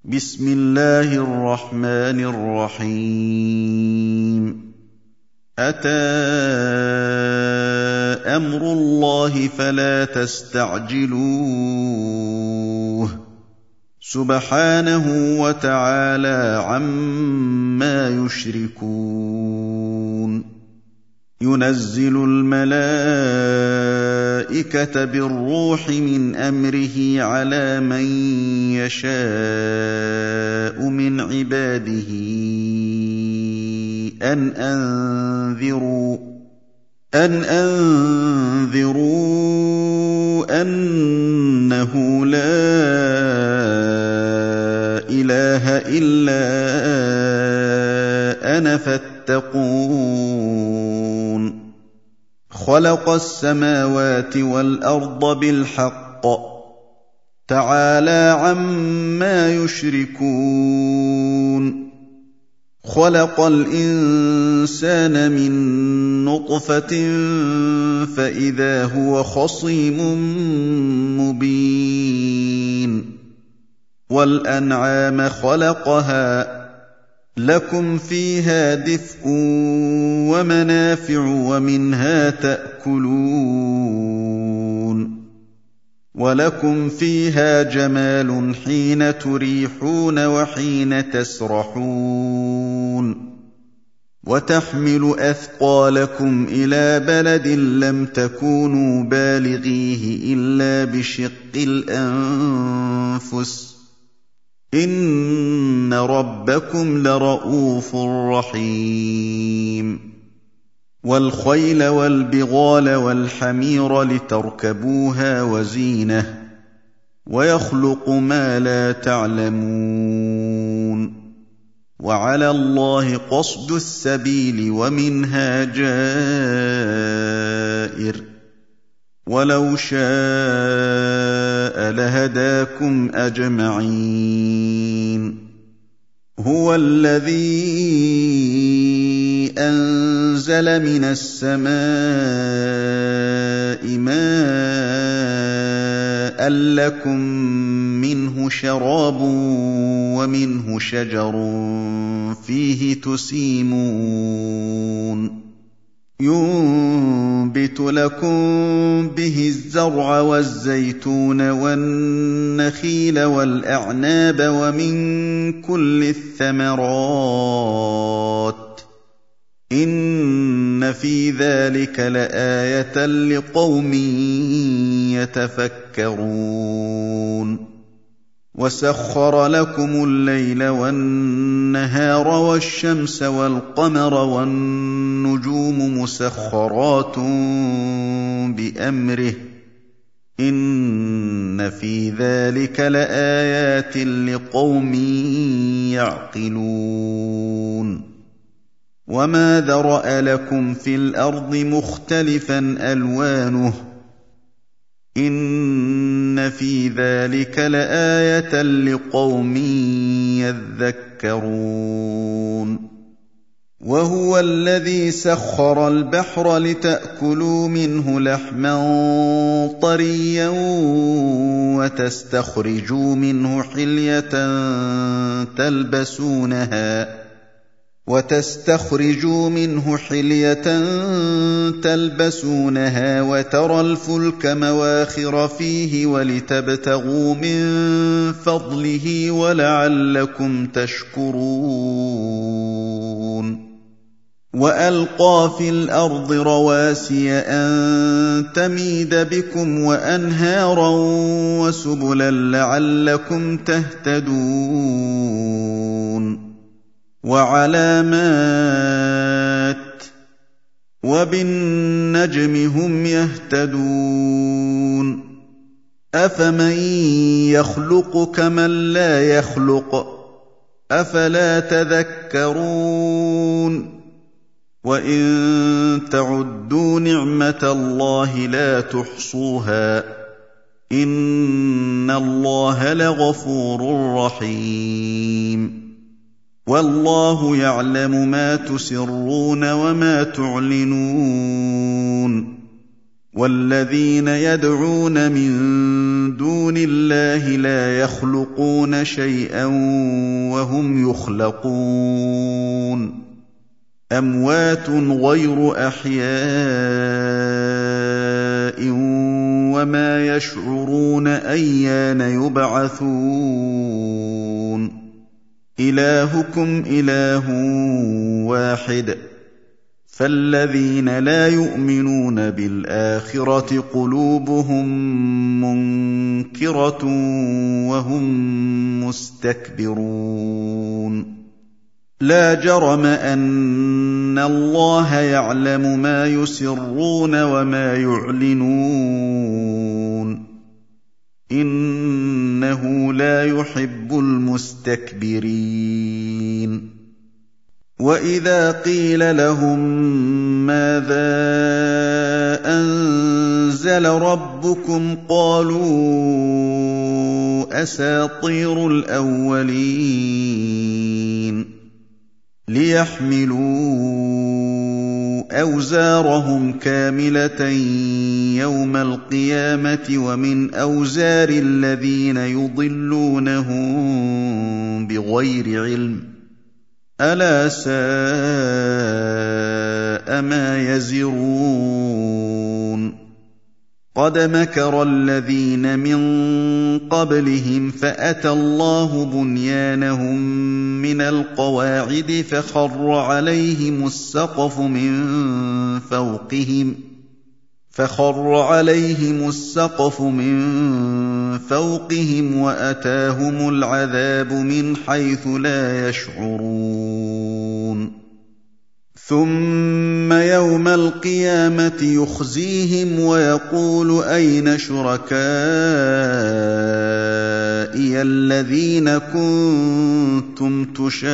بسم الله الرحمن الرحيم أتى أمر الله فلا تستعجلوه سبحانه وتعالى عما يشركون ينزل الملائكة بالروح من أمره على من يشاء من عباده أن أنذروا أنه لا إله إلا أنا فاتقون خلق السماوات والأرض بالحق تعالى عما يشركون خلق الإنسان من نطفة فإذا هو خصيم مبين والأنعام خلقها لكم فيها دفء ومنافع ومنها تأكلون ولكم فيها جمال حين تريحون وحين تسرحون وتحمل أثقالكم إلى بلد لم تكونوا بالغيه إلا بشق الأنفس إن ربكم لرءوف رحيم والخيل والبغال والحمير لتركبوها وزينة ويخلق ما لا تعلمون وعلى الله قصد السبيل ومنها جائر ولو شاء لهداكم أجمعين هو الذي أنزل من السماء ماء لكم منه شراب ومنه شجر فيه تسيمون ينبت لكم به الزرع والزيتون والنخيل والأعناب ومن كل الثمرات إن في ذلك لآية لقوم يتفكرون وسخر لكم الليل والنهار والشمس والقمر والنجوم مسخرات بأمره إن في ذلك لآيات لقوم يعقلون وما ذرأ لكم في الأرض مختلفا ألوانه إن في ذلك لآية لقوم يذكرون وهو الذي سخر البحر لتأكلوا منه لحما طريا وتستخرجوا منه حلية تلبسونها وترى الفلك مواخر فيه ولتبتغوا من فضله ولعلكم تشكرون وألقى في الأرض رواسي أن تميد بكم وأنهارا وسبلا لعلكم تهتدون وعلامات وبالنجم هم يهتدون أفمن يخلق كمن لا يخلق أفلا تذكرون وإن تعدوا نعمة الله لا تحصوها إن الله لغفور رحيم والله يعلم ما تسرون وما تعلنون وَالَّذِينَ يَدْعُونَ مِن دُونِ اللَّهِ لَا يَخْلُقُونَ شَيْئًا وَهُمْ يُخْلَقُونَ أَمْوَاتٌ غَيْرُ أَحْيَاءٍ وَمَا يَشْعُرُونَ أَيَّانَ يُبْعَثُونَ إِلَٰهُكُمْ إِلَٰهٌ وَاحِدٌ فَالَّذِينَ لَا يُؤْمِنُونَ بِالْآخِرَةِ قُلُوبُهُم مُّنكِرَةٌ وَهُم مُّسْتَكْبِرُونَ لَا جَرَمَ أَنَّ اللَّهَ يَعْلَمُ مَا يُسِرُّونَ وَمَا يُعْلِنُونَ إِنَّهُ لَا يُحِبُّ الْمُسْتَكْبِرِينَ وَإِذَا قِيلَ لَهُم مَّاذَا أَنزَلَ رَبُّكُمْ قَالُوا أَسَاطِيرُ الْأَوَّلِينَ لِيَحْمِلُوا أَوْزَارَهُمْ كَامِلَةً يَوْمَ الْقِيَامَةِ وَمِنْ أَوْزَارِ الَّذِينَ يُضِلُّونَهُم بِغَيْرِ عِلْمٍ ۗ أَلَا سَاءَ مَا يَزِرُونَ قَدْ مَكَرَ الَّذِينَ مِن قَبْلِهِمْ فَأَتَى اللَّهُ بُنْيَانَهُم مِّنَ الْقَوَاعِدِ فَخَرَّ عَلَيْهِمُ السَّقْفُ مِن فَوْقِهِمْ وَأَتَاهُمُ الْعَذَابُ مِنْ حَيْثُ لَا يَشْعُرُونَ ثُمَّ يَوْمَ الْقِيَامَةِ يُخْزِيهِمْ وَيَقُولُ أَيْنَ شُرَكَائِيَ الَّذِينَ كُنتُمْ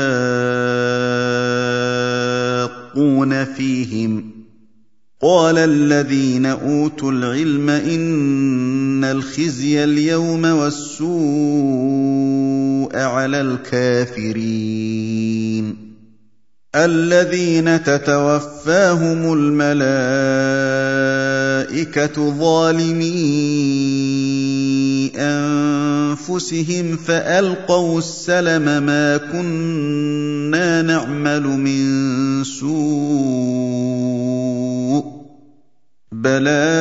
تُشَاقُّونَ فِيهِمْ ۚ قَالَ الَّذِينَ أُوتُوا الْعِلْمَ إِنَّ الْخِزْيَ الْيَوْمَ وَالسُّوءَ عَلَى الْكَافِرِينَ الَّذِينَ تَتَوَفَّاهُمُ الْمَلَائِكَةُ ظَالِمِي أَنفُسِهِمْ فَأَلْقَوُا السَّلَمَ مَا كُنَّا نَعْمَلُ مِن سُوءٍ بَلَىٰ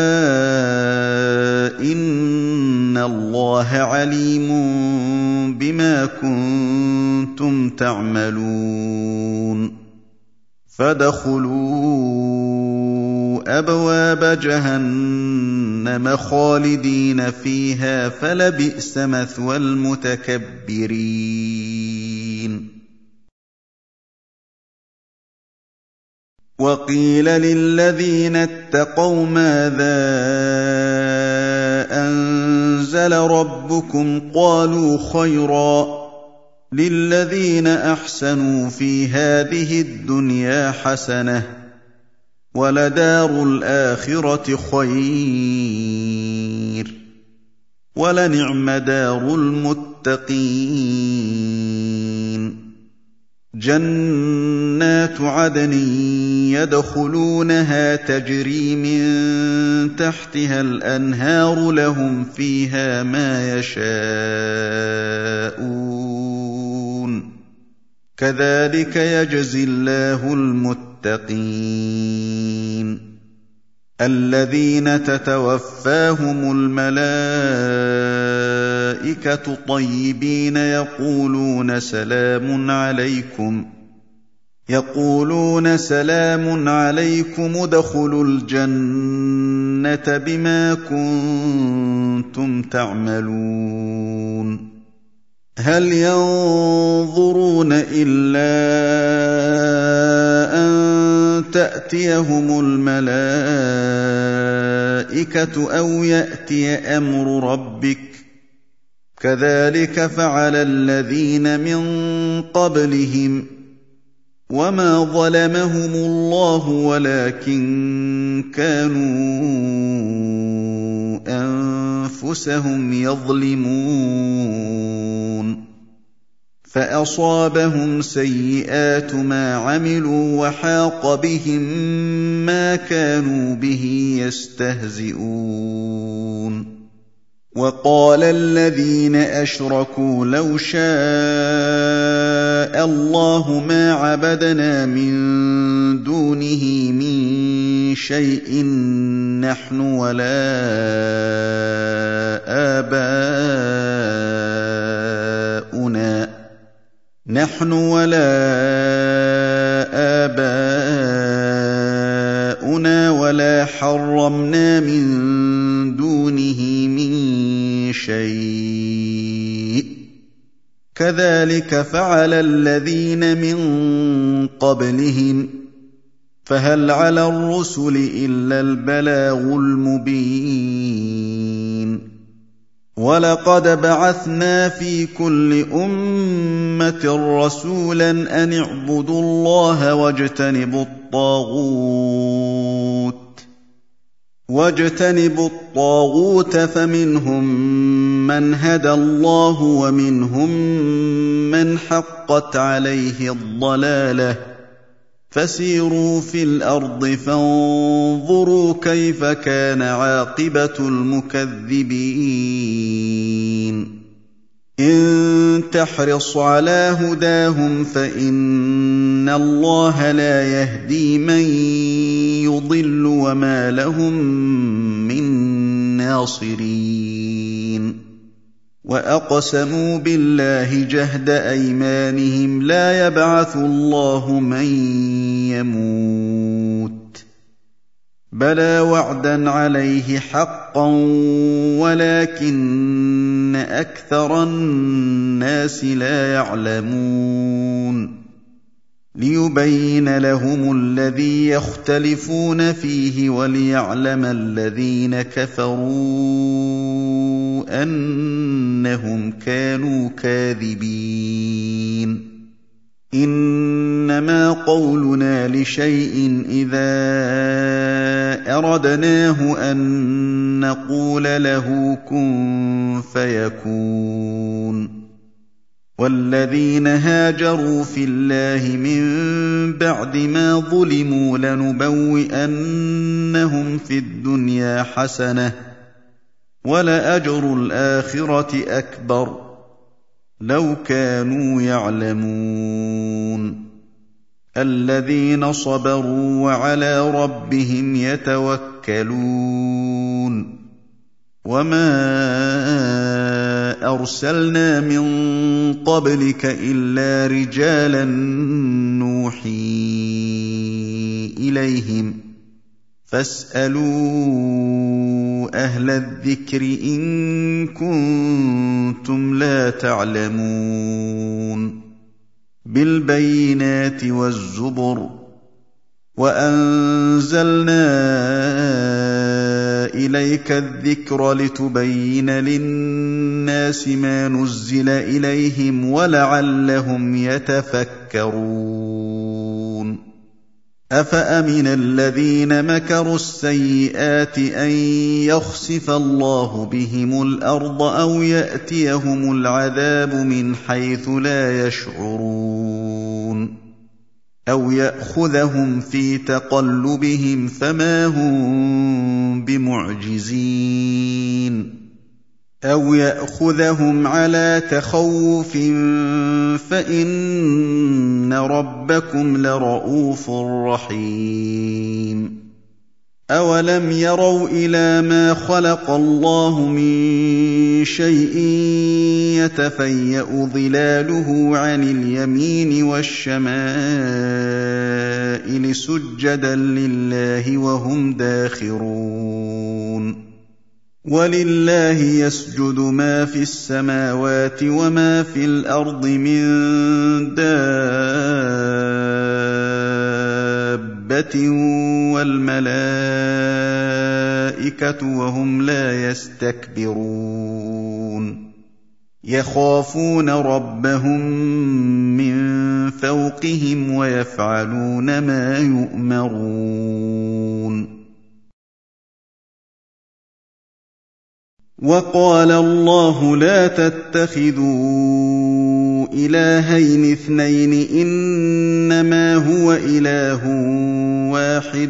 إِنَّ اللَّهَ عَلِيمٌ بِمَا كُنتُمْ تَعْمَلُونَ فَادْخُلُوا أَبْوَابَ جَهَنَّمَ خَالِدِينَ فِيهَا فَلَبِئْسَ مَثْوَى الْمُتَكَبِّرِينَ وَقِيلَ لِلَّذِينَ اتَّقَوْا مَاذَا أَنزَلَ رَبُّكُمْ قَالُوا خَيْرًا ۗ لِّلَّذِينَ أَحْسَنُوا فِي هَٰذِهِ الدُّنْيَا حَسَنَةٌ ۚ وَلَدَارُ الْآخِرَةِ خَيْرٌ ۚ وَلَنِعْمَ دَارُ الْمُتَّقِينَ جَنَّاتُ عَدْنٍ يَدْخُلُونَهَا تَجْرِي مِن تَحْتِهَا الْأَنْهَارُ لَهُمْ فِيهَا مَا يَشَاءُونَ ۚ كَذَٰلِكَ يَجْزِي اللَّهُ الْمُتَّقِينَ الَّذِينَ تَتَوَفَّاهُمُ الْمَلَائِكَةُ طَيِّبِينَ يَقُولُونَ سَلَامٌ عَلَيْكُمُ ادْخُلُوا الْجَنَّةَ بِمَا كُنتُمْ تَعْمَلُونَ هَلْ يَنظُرُونَ إِلَّا أَن تَأْتِيَهُمُ الْمَلَائِكَةُ أَوْ يَأْتِيَ أَمْرُ رَبِّكَ ۚ كَذَٰلِكَ فَعَلَ الَّذِينَ مِن قَبْلِهِمْ ۚ وَمَا ظَلَمَهُمُ اللَّهُ وَلَٰكِن كَانُوا أَنفُسَهُمْ يَظْلِمُونَ فأصابهم سيئات ما عملوا وحاق بهم ما كانوا به يستهزئون وقال الذين أشركوا لو شاء الله ما عبدنا من دونه من شيء نحن ولا آباؤنا ولا حرمنا من دونه من شيء كذلك فعل الذين من قبلهم فهل على الرسل إلا البلاغ المبين ولقد بعثنا في كل أمة رسولا أن اعبدوا الله واجتنبوا الطاغوت فمنهم من هدى الله ومنهم من حقت عليه الضلالة فسيروا في الأرض فانظروا كيف كان عاقبة المكذبين إن تحرص على هداهم فإن الله لا يهدي من يضل وما لهم من ناصرين وأقسموا بالله جهد أيمانهم لا يبعث الله من يموت بلى وعدا عليه حقا ولكن أكثر الناس لا يعلمون ليبين لهم الذي يختلفون فيه وليعلم الذين كفروا أنهم كانوا كاذبين إنما قولنا لشيء إذا أردناه أن نقول له كن فيكون والذين هاجروا في الله من بعد ما ظلموا لنبوئنهم في الدنيا حسنة ولأجر الآخرة أكبر لو كانوا يعلمون الذين صبروا وعلى ربهم يتوكلون وما أرسلنا من قبلك إلا رجالا نوحي إليهم فاسألوا أهل الذكر إن كنتم لا تعلمون بالبينات والزبر وأنزلنا إليك الذكر لتبين للناس ما نزل إليهم ولعلهم يتفكرون أفأمن الذين مكروا السيئات أن يخسف الله بهم الأرض أو يأتيهم العذاب من حيث لا يشعرون أو يأخذهم في تقلبهم فما هم بمعجزين أو يأخذهم على تخوف فإن ربكم لرءوف رحيم أولم يروا إلى ما خلق الله من شيء يتفيأ ظلاله عن اليمين والشمائل سجدا لله وهم داخرون ولله يسجد ما في السماوات وما في الأرض من دابة والملائكة وهم لا يستكبرون يخافون ربهم من فوقهم ويفعلون ما يؤمرون وقال الله لا تتخذوا إلهين اثنين إنما هو إله واحد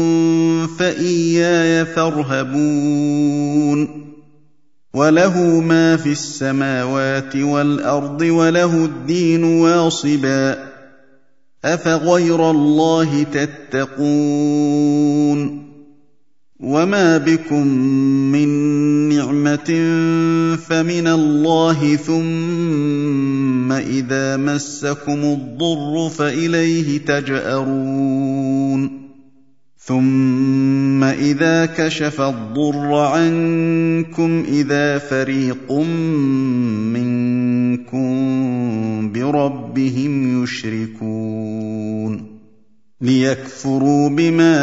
فإياي فارهبون وله ما في السماوات والأرض وله الدين واصبا أفغير الله تتقون وما بكم من نعمة فمن الله ثم إذا مسكم الضر فإليه تجأرون ثم إذا كشف الضر عنكم إذا فريق منكم بربهم يشركون ليكفروا بما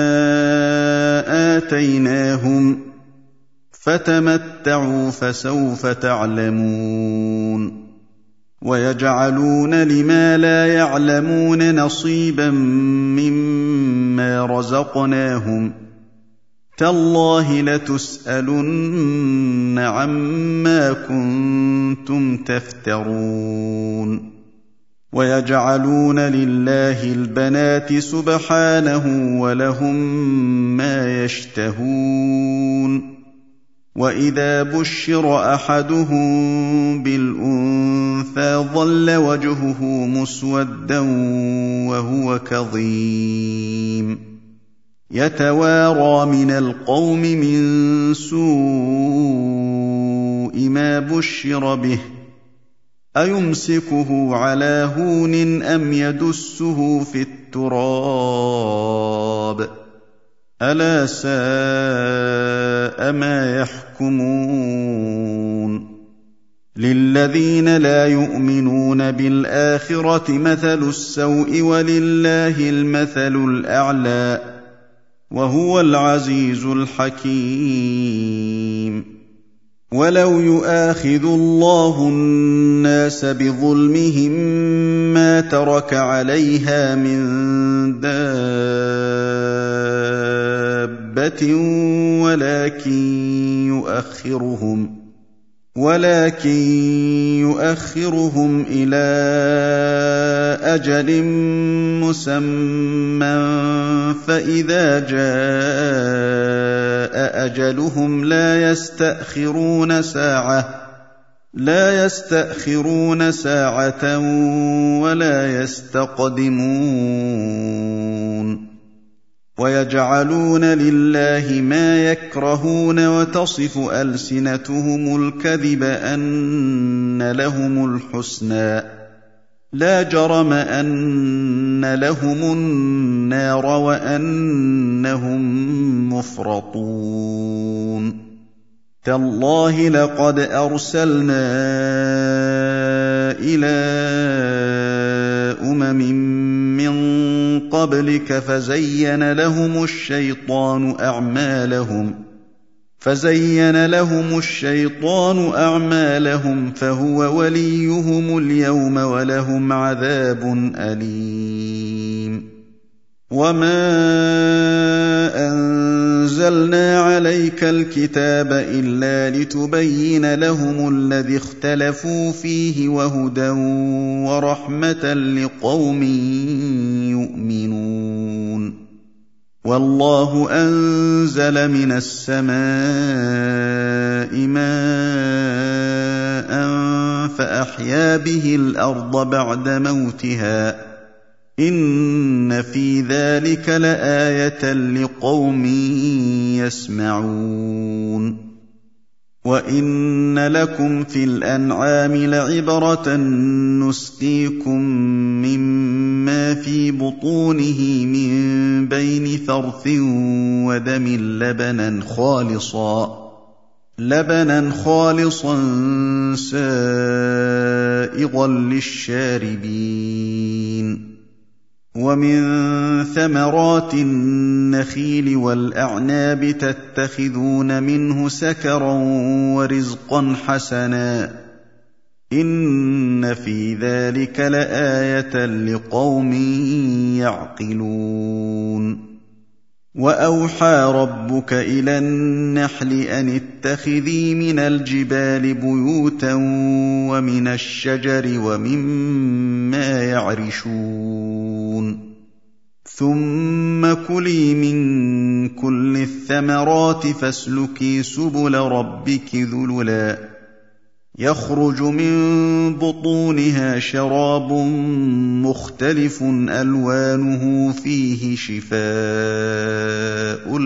آتيناهم فتمتعوا فسوف تعلمون ويجعلون لما لا يعلمون نصيبا مما رزقناهم تالله لتسألن عما كنتم تفترون ويجعلون لله البنات سبحانه ولهم ما يشتهون وإذا بشر أحدهم بالأنثى ظل وجهه مسودا وهو كظيم يتوارى من القوم من سوء ما بشر به أيمسكه على هون أم يدسه في التراب ألا ساء ما يحكمون للذين لا يؤمنون بالآخرة مثل السوء ولله المثل الأعلى وهو العزيز الحكيم ولو يؤاخذ الله الناس بظلمهم ما ترك عليها من دابة ولكن يؤخرهم إلى أجل مسمى فإذا جاء أجلهم لا يستأخرون ساعة ولا يستقدمون ويجعلون لله ما يكرهون وتصف ألسنتهم الكذب أن لهم الحسنى لا جرم أن لهم النار وأنهم مفرطون تالله لقد أرسلنا إلى من قبلك فزين لهم الشيطان أعمالهم فهو وليهم اليوم ولهم عذاب أليم وما أنزلنا عليك الكتاب إلا لتبين لهم الذي اختلفوا فيه وهدى ورحمة لقوم يؤمنون والله أنزل من السماء ماء فأحيا به الأرض بعد موتها إن في ذلك لآية لقوم يسمعون وإن لكم في الأنعام لعبرة نسقيكم مما في بطونه من بين فرث ودم لبنا خالصا سائغا للشاربين ومن ثمرات النخيل والأعناب تتخذون منه سكرا ورزقا حسنا إن في ذلك لآية لقوم يعقلون وأوحى ربك إلى النحل أن اتخذي من الجبال بيوتا ومن الشجر ومما يعرشون ثم كلي من كل الثمرات فاسلكي سبل ربك ذللا يخرج من بطونها شراب مختلف ألوانه فيه شفاء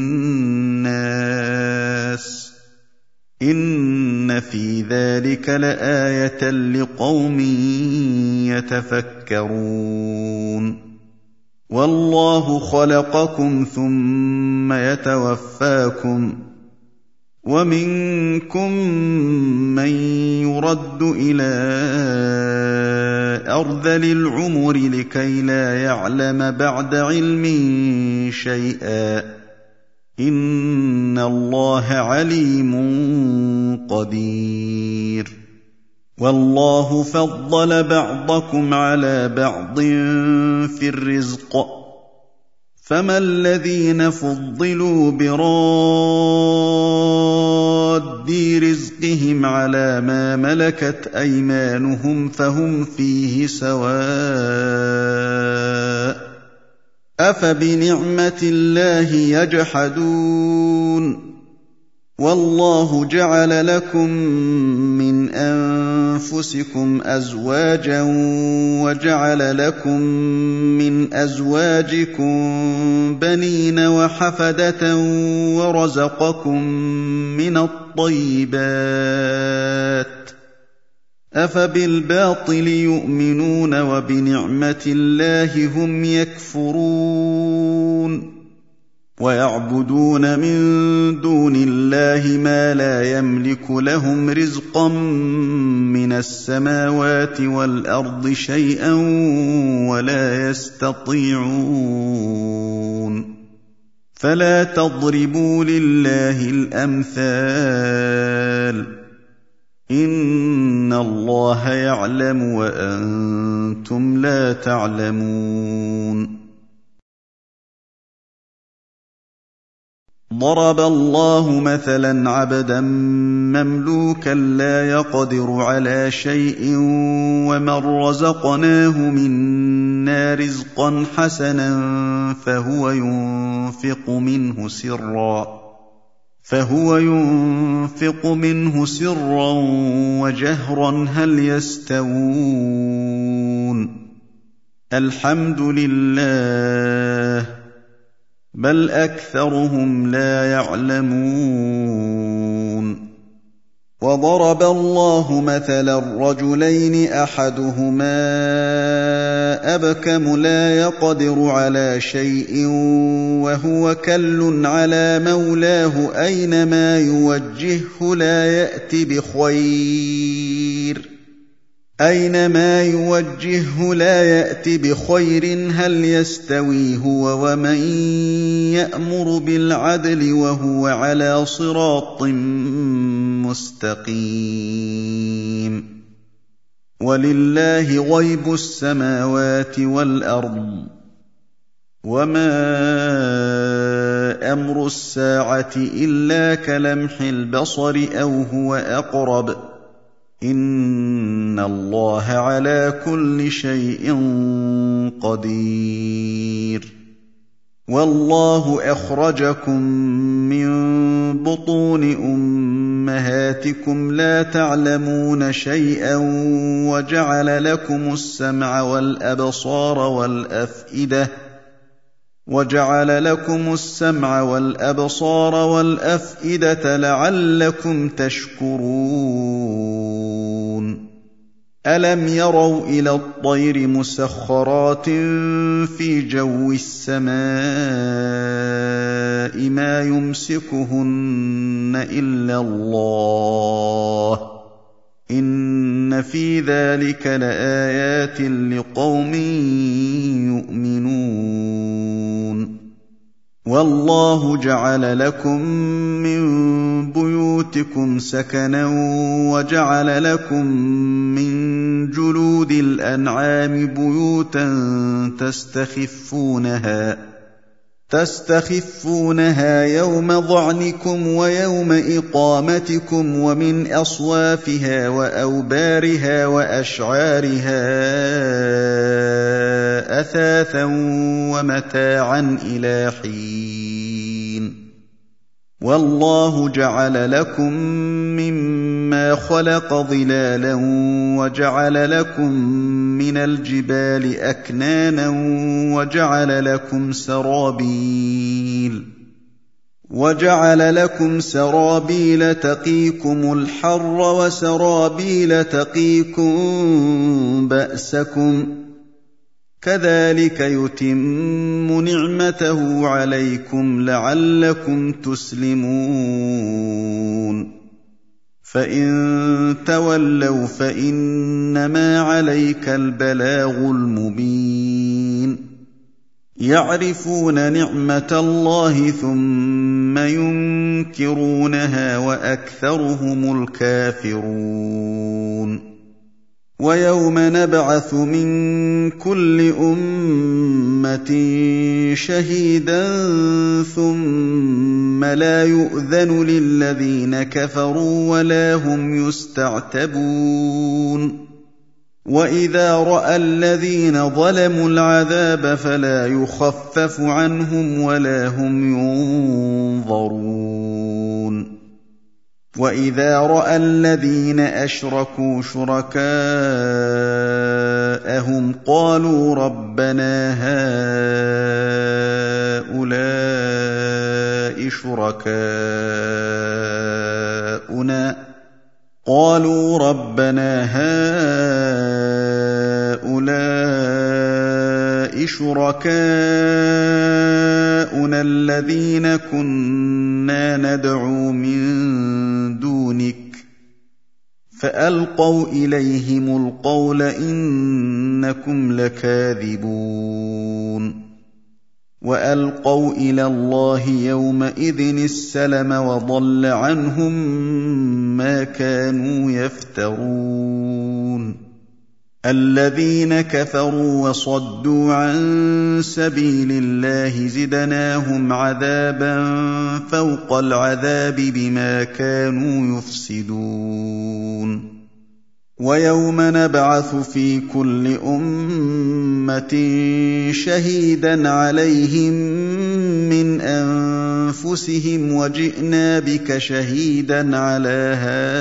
للناس إن في ذلك لآية لقوم يتفكرون والله خلقكم ثم يتوفاكم ومنكم من يرد إلى أرذل العمر لكي لا يعلم بعد علم شيئا إن الله عليم قدير والله فضل بعضكم على بعض في الرزق فما الذين فضلوا براد رزقهم على ما ملكت أيمانهم فهم فيه سواء أفبنعمة الله يجحدون والله جعل لكم من أنفسكم أزواجا وجعل لكم من أزواجكم بنين وحفدة ورزقكم من الطيبات أفبالباطل يؤمنون وبنعمة الله هم يكفرون ويعبدون من دون الله ما لا يملك لهم رزقا من السماوات والأرض شيئا ولا يستطيعون فلا تضربوا لله الأمثال إن الله يعلم وأنتم لا تعلمون ضرب الله مثلا عبدا مملوكا لا يقدر على شيء ومن رزقناه منا رزقا حسنا فهو ينفق منه سرا وجهرا هل يستوون الحمد لله بل أكثرهم لا يعلمون وضرب الله مثلا رجلين أحدهما أبكم لا يقدر على شيء وهو كل على مولاه أينما يوجهه لا يأت بخير هل يستوي هو ومن يأمر بالعدل وهو على صراط مستقيم ولله غيب السماوات والأرض وما أمر الساعة إلا كلمح البصر أو هو أقرب إن الله على كل شيء قدير والله أخرجكم من بطون أمهاتكم لا تعلمون شيئا وجعل لكم السمع والأبصار والأفئدة لعلكم تشكرون ألم يروا إلى الطير مسخرات في جو السماء ما يمسكهن إلا الله إن في ذلك لآيات لقوم يؤمنون والله جعل لكم من بيوتكم سكنا وجعل لكم من جلود الأنعام بيوتا تستخفونها يوم ظعنكم ويوم إقامتكم ومن أصوافها وأوبارها وأشعارها أثاثا ومتاعا إلى حين والله جعل لكم مما خلق ظلالا وجعل لكم من الجبال أكنانا وجعل لكم سرابيل تقيكم الحر وسرابيل تقيكم بأسكم كذلك يتم نعمته عليكم لعلكم تسلمون فإن تولوا فإنما عليك البلاغ المبين يعرفون نعمة الله ثم ينكرونها وأكثرهم الكافرون ويوم نبعث من كل أمة شهيدا ثم لا يؤذن للذين كفروا ولا هم يستعتبون وإذا رأى الذين ظلموا العذاب فلا يخفف عنهم ولا هم ينظرون وإذا رأى الذين أشركوا شركاءهم قالوا ربنا هؤلاء شركاؤنا الذين كنا ندعو من دونك فألقوا إليهم القول إنكم لكاذبون وألقوا إلى الله يومئذ السلم وضل عنهم ما كانوا يفترون الذين كفروا وصدوا عن سبيل الله زدناهم عذابا فوق العذاب بما كانوا يفسدون ويوم نبعث في كل أمة شهيدا عليهم من أنفسهم وجئنا بك شهيدا على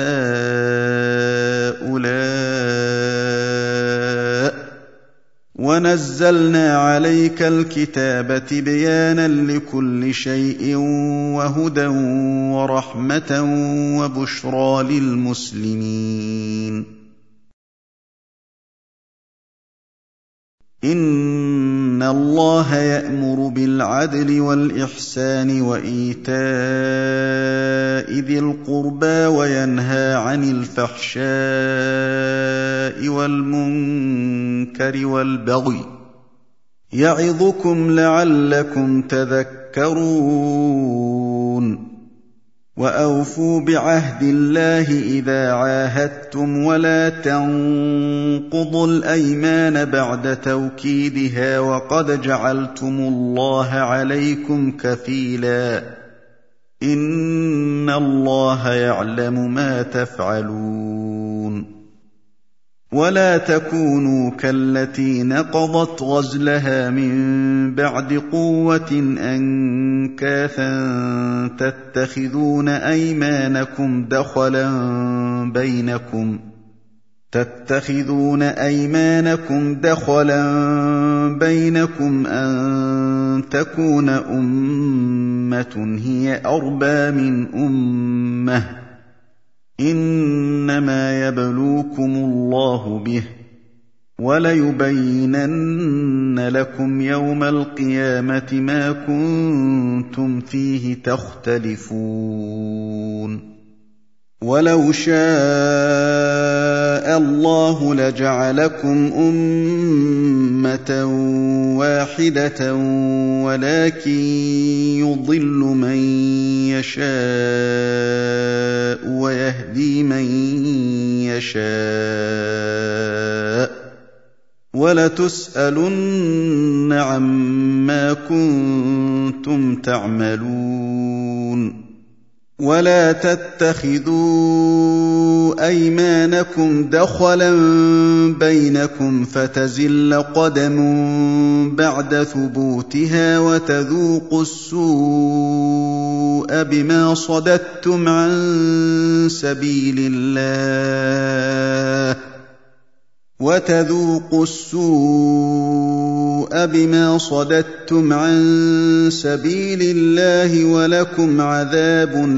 هؤلاء ونزلنا عليك الكتاب تبيانا لكل شيء وهدى ورحمة وبشرى للمسلمين إن الله يأمر بالعدل والإحسان وإيتاء ذي القربى وينهى عن الفحشاء والمنكر والبغي يعظكم لعلكم تذكرون وأوفوا بعهد الله إذا عاهدتم ولا تنقضوا الأيمان بعد توكيدها وقد جعلتم الله عليكم كفيلا إن الله يعلم ما تفعلون ولا تكونوا كالتي نقضت غزلها من بعد قوة أنكاثا تتخذون أيمانكم دخلا بينكم أن تكون أمة هي أربى من أمة إنما يبلوكم الله به وليبينن لكم يوم القيامة ما كنتم فيه تختلفون ولو شاء الله لجعلكم أمة واحدة ولكن يضل من يشاء ويهدي من يشاء وَلَتُسْأَلُنَّ عَمَّا كُنتُمْ تَعْمَلُونَ وَلَا تَتَّخِذُوا أَيْمَانَكُمْ دَخَلًا بَيْنَكُمْ فَتَزِلَّ قَدَمٌ بَعْدَ ثُبُوتِهَا وَتَذُوقُوا السُّوءَ بِمَا صَدَدتُّمْ عَن سَبِيلِ اللَّهِ وَلَكُمْ عَذَابٌ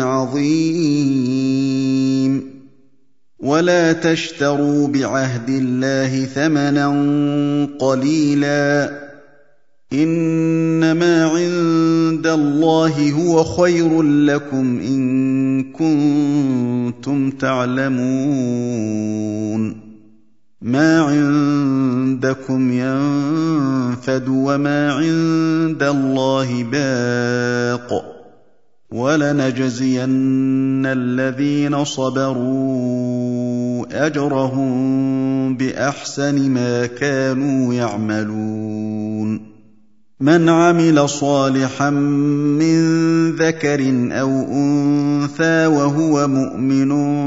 عَظِيمٌ وَلَا تَشْتَرُوا بِعَهْدِ اللَّهِ ثَمَنًا قَلِيلًا ۚ إِنَّمَا عِندَ اللَّهِ هُوَ خَيْرٌ لَّكُمْ إِن كُنتُمْ تَعْلَمُونَ مَا عِندَكُمْ يَنفَدُ وَمَا عِندَ اللَّهِ بَاقٍ ۗ وَلَنَجْزِيَنَّ الَّذِينَ صَبَرُوا أَجْرَهُم بِأَحْسَنِ مَا كَانُوا يَعْمَلُونَ مَنْ عَمِلَ صَالِحًا مِّن ذَكَرٍ أَوْ أُنثَىٰ وَهُوَ مُؤْمِنٌ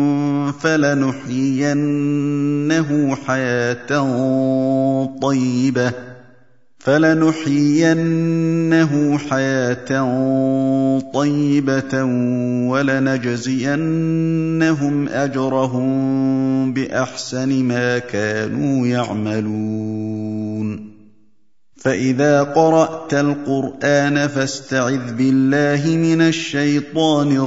فَلَنُحْيِيَنَّهُ حَيَاةً طَيِّبَةً وَلَنَجْزِيَنَّهُمْ أَجْرَهُم بِأَحْسَنِ مَا كَانُوا يَعْمَلُونَ فَإِذَا قَرَأْتَ الْقُرْآنَ فَاسْتَعِذْ بِاللَّهِ مِنَ الشَّيْطَانِ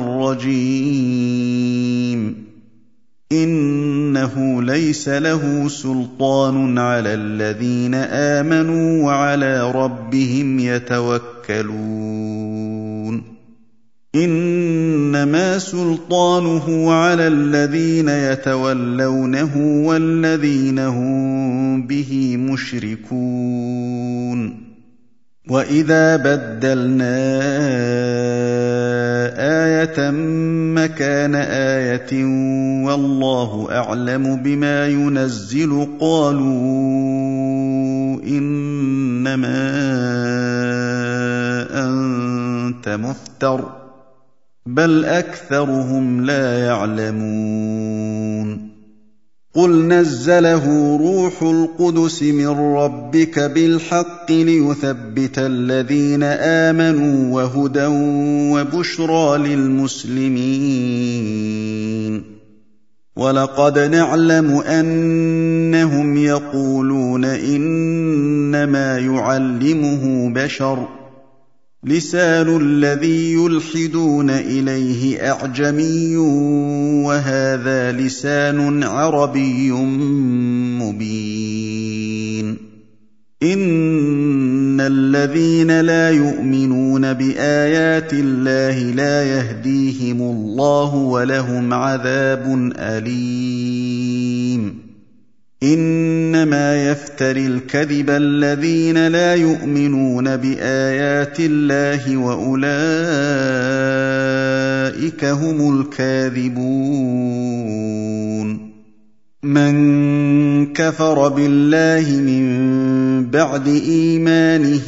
الرَّجِيمِ إِنَّهُ لَيْسَ لَهُ سُلْطَانٌ عَلَى الَّذِينَ آمَنُوا وَعَلَىٰ رَبِّهِمْ يَتَوَكَّلُونَ إِنَّمَا سُلْطَانُهُ عَلَى الَّذِينَ يَتَوَلَّوْنَهُ وَالَّذِينَ هُم بِهِ مُشْرِكُونَ وَإِذَا بَدَّلْنَا آيَةً مَّكَانَ آيَةٍ وَاللَّهُ أَعْلَمُ بِمَا يُنَزِّلُ قَالُوا إِنَّمَا أَنتَ مُفْتَرٍ ۚ بَلْ أَكْثَرُهُمْ لَا يَعْلَمُونَ قُلْ نَزَّلَهُ رُوحُ الْقُدُسِ مِن رَّبِّكَ بِالْحَقِّ لِيُثَبِّتَ الَّذِينَ آمَنُوا وَهُدًى وَبُشْرَىٰ لِلْمُسْلِمِينَ وَلَقَدْ نَعْلَمُ أَنَّهُمْ يَقُولُونَ إِنَّمَا يُعَلِّمُهُ بَشَرٌ ۗ لِّسَانُ الَّذِي يُلْحِدُونَ إِلَيْهِ أَعْجَمِيٌّ وَهَٰذَا لِسَانٌ عَرَبِيٌّ مُّبِينٌ إِنَّ الَّذِينَ لَا يُؤْمِنُونَ بِآيَاتِ اللَّهِ لَا يَهْدِيهِمُ اللَّهُ وَلَهُمْ عَذَابٌ أَلِيمٌ إِنَّمَا يَفْتَرِي الْكَذِبَ الَّذِينَ لَا يُؤْمِنُونَ بِآيَاتِ اللَّهِ وَأُولَٰئِكَ هُمُ الْكَاذِبُونَ مَن كَفَرَ بِاللَّهِ مِن بَعْدِ إِيمَانِهِ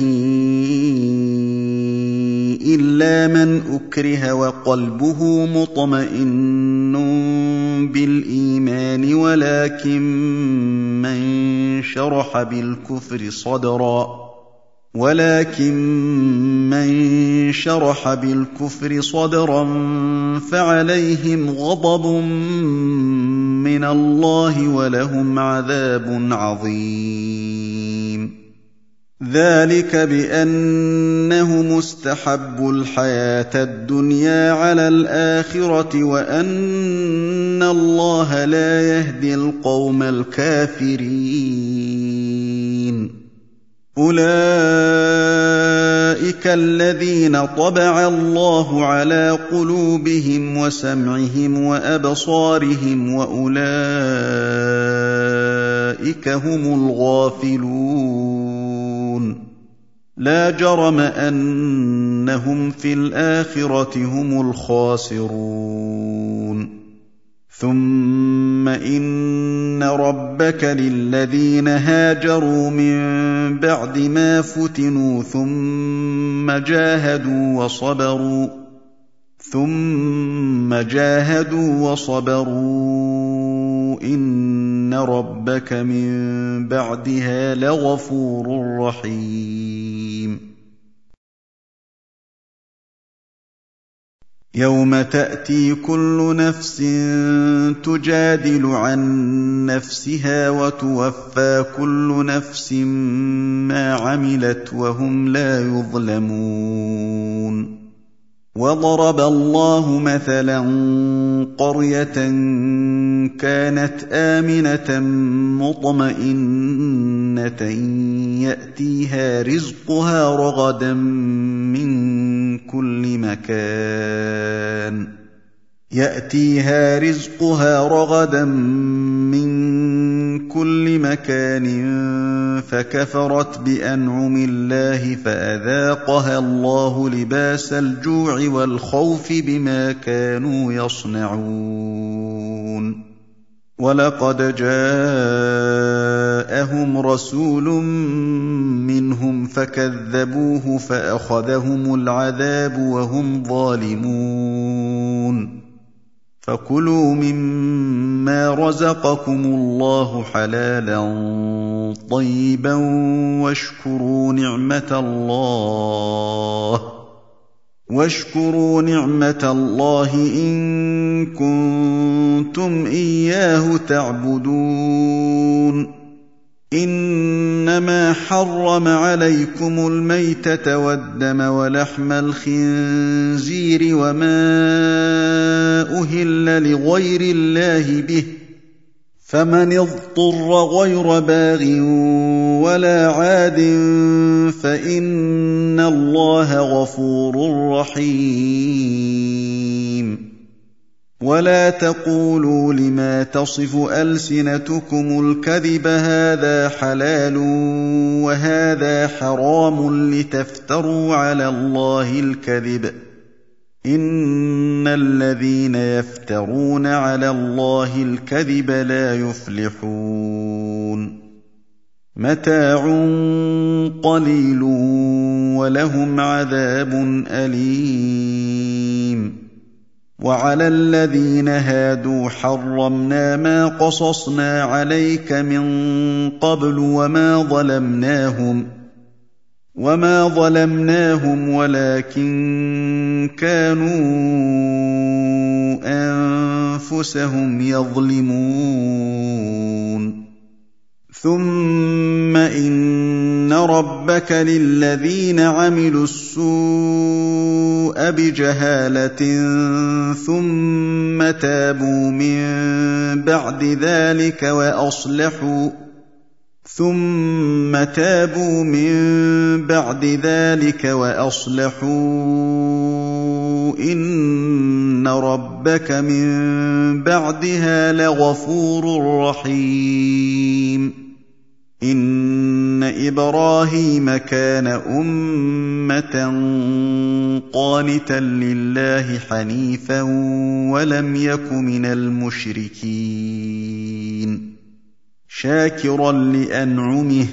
إِلَّا مَنْ أُكْرِهَ وَقَلْبُهُ مُطْمَئِنٌّ بِالْإِيمَانِ وَلَكِن مَّن شَرَحَ بِالْكُفْرِ صَدْرًا فَعَلَيْهِمْ غَضَبٌ مِّنَ اللَّهِ وَلَهُمْ عَذَابٌ عَظِيمٌ ذَٰلِكَ بِأَنَّهُمُ اسْتَحَبُّوا الْحَيَاةَ الدُّنْيَا عَلَى الْآخِرَةِ وَأَنَّ اللَّهَ لَا يَهْدِي الْقَوْمَ الْكَافِرِينَ أُولَٰئِكَ الَّذِينَ طَبَعَ اللَّهُ عَلَىٰ قُلُوبِهِمْ وَسَمْعِهِمْ وَأَبْصَارِهِمْ وَأُولَٰئِكَ هُمُ الْغَافِلُونَ لَا جَرَمَ أَنَّهُمْ فِي الْآخِرَةِ هُمُ الْخَاسِرُونَ ثم إن ربك للذين هاجروا من بعد ما فتنوا ثم جاهدوا وصبروا إن ربك من بعدها لغفور رحيم يوم تأتي كل نفس تجادل عن نفسها وتوفى كل نفس ما عملت وهم لا يظلمون وضرب الله مثلا قرية كانت آمنة مطمئنة يأتيها رزقها رغدا من كل مكان فكفرت بأنعم الله فأذاقها الله لباس الجوع والخوف بما كانوا يصنعون ولقد جاءهم رسول منهم فكذبوه فأخذهم العذاب وهم ظالمون فكلوا مما رزقكم الله حلالا طيبا واشكروا نعمة الله إن كنتم إياه تعبدون إنما حرم عليكم الميتة والدم ولحم الخنزير وما أهل لغير الله به فمن اضطر غير باغ ولا عاد فإن الله غفور رحيم ولا تقولوا لما تصف ألسنتكم الكذب هذا حلال وهذا حرام لتفتروا على الله الكذب إن الذين يفترون على الله الكذب لا يفلحون متاع قليل ولهم عذاب أليم وعلى الذين هادوا حرمنا ما قصصنا عليك من قبل وما ظلمناهم ولكن كانوا أنفسهم يظلمون ثم إن ربك للذين عملوا السوء بجهالة ثم تابوا من بعد ذلك وأصلحوا إن ربك من بعدها لغفور رحيم إن إبراهيم كان أمة قانتا لله حنيفا ولم يك من المشركين شاكرا لأنعمه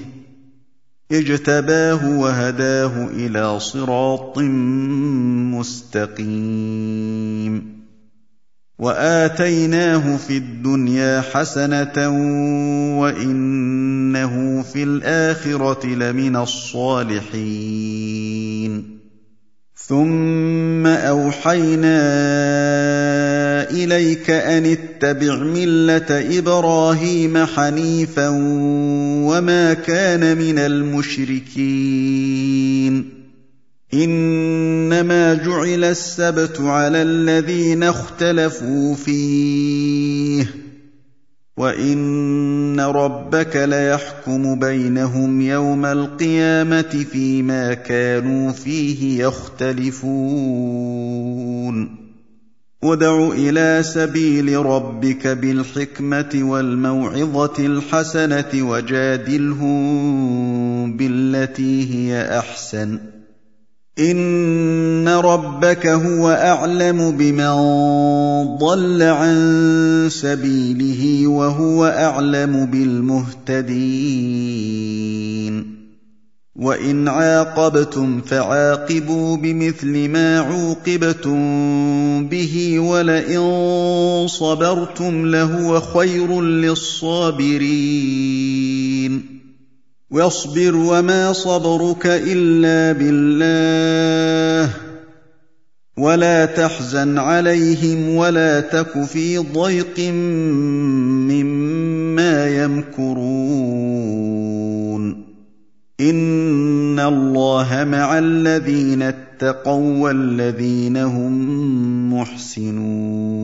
اجتباه وهداه إلى صراط مستقيم وآتيناه في الدنيا حسنة وإنه في الآخرة لمن الصالحين ثم أوحينا إليك أن اتبع ملة إبراهيم حنيفا وما كان من المشركين إنما جعل السبت على الذين اختلفوا فيه وإن ربك ليحكم بينهم يوم القيامة فيما كانوا فيه يختلفون ادع إلى سبيل ربك بالحكمة والموعظة الحسنة وجادلهم بالتي هي أحسن إِنَّ رَبَّكَ هُوَ أَعْلَمُ بِمَن ضَلَّ عَن سَبِيلِهِ وَهُوَ أَعْلَمُ بِالْمُهْتَدِينَ وَإِنْ عَاقَبْتُمْ فَعَاقِبُوا بِمِثْلِ مَا عُوقِبْتُم بِهِ وَلَئِن صَبَرْتُمْ لَهُوَ خَيْرٌ لِّلصَّابِرِينَ وَاصْبِرْ وَمَا صَبْرُكَ إِلَّا بِاللَّهِ وَلَا تَحْزَنْ عَلَيْهِمْ وَلَا تَكُ فِي ضَيْقٍ مِّمَّا يَمْكُرُونَ إِنَّ اللَّهَ مَعَ الَّذِينَ اتَّقَوا وَّالَّذِينَ هُم مُّحْسِنُونَ